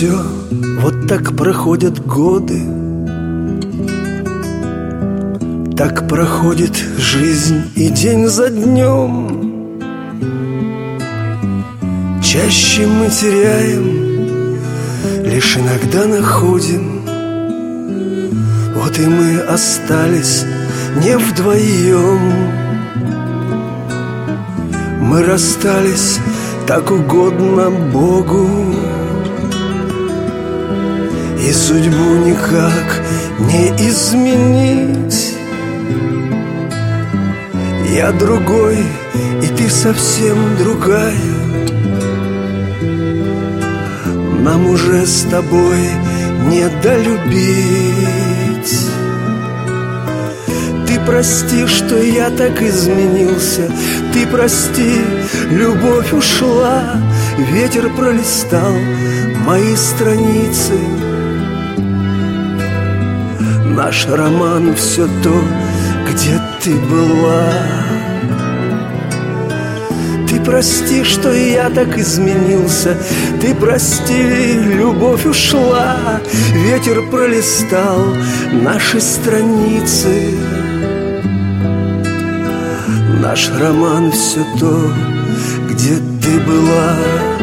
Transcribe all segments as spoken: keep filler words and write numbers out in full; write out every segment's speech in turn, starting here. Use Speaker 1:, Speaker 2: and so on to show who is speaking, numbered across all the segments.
Speaker 1: все, вот так проходят годы, так проходит жизнь и день за днем. Чаще мы теряем, лишь иногда находим. Вот и мы остались не вдвоем. Мы расстались, так угодно Богу, и судьбу никак не изменить. Я другой, и ты совсем другая. Нам уже с тобой не долюбить. Ты прости, что я так изменился. Ты прости, любовь ушла. Ветер пролистал мои страницы. Наш роман все то, где ты была. Ты прости, что я так изменился. Ты прости, любовь ушла. Ветер пролистал наши страницы. Наш роман все то, где ты была.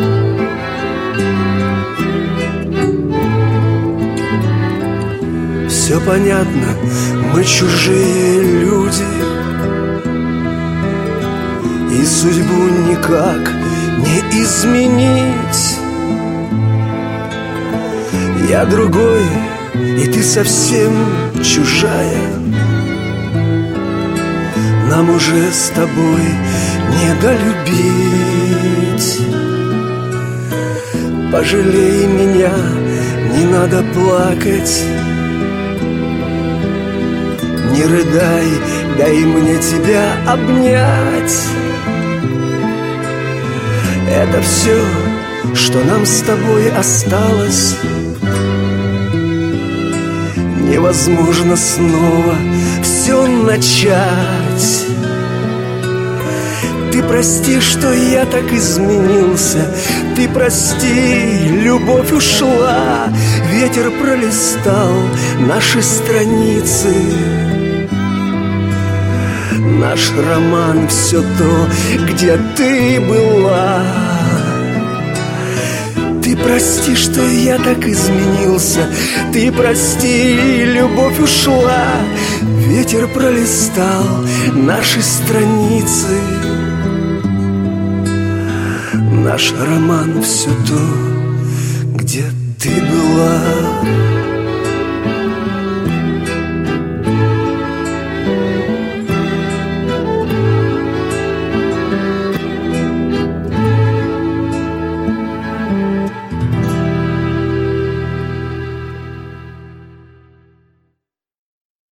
Speaker 1: Все понятно, мы чужие люди, и судьбу никак не изменить. Я другой, и ты совсем чужая. Нам уже с тобой не долюбить. Пожалей меня, не надо плакать. Не рыдай, дай мне тебя обнять. Это все, что нам с тобой осталось. Невозможно снова все начать. Ты прости, что я так изменился. Ты прости, любовь ушла. Ветер пролистал наши страницы. Наш роман все то, где ты была. Ты прости, что я так изменился. Ты прости, любовь ушла. Ветер пролистал наши страницы. Наш роман все то, где ты была.